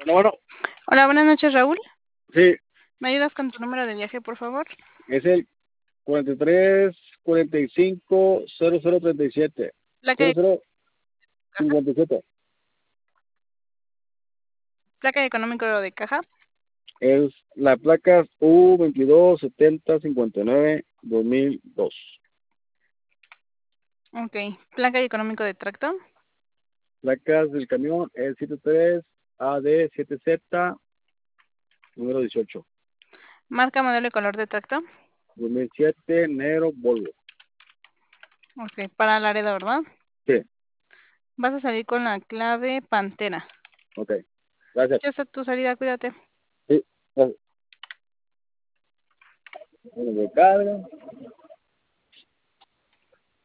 Bueno, Hola, buenas noches, Raúl. sí, ¿Me ayudas con tu número de viaje, por favor? es el 43 45 00 37 Placa de 00 caja, 57. placa de económico de caja. Es la placa U22 70 59 2002. Ok. Placa y económico de tracto. Placas del camión es 73 AD 7Z número 18. Marca, modelo y color de tracto. 2007 negro Volvo. Ok. Para Laredo, ¿verdad? Sí, Vas a salir con la clave Pantera. ok. Gracias. Ya está tu salida, cuídate. Sí, gracias. Bueno, me carga.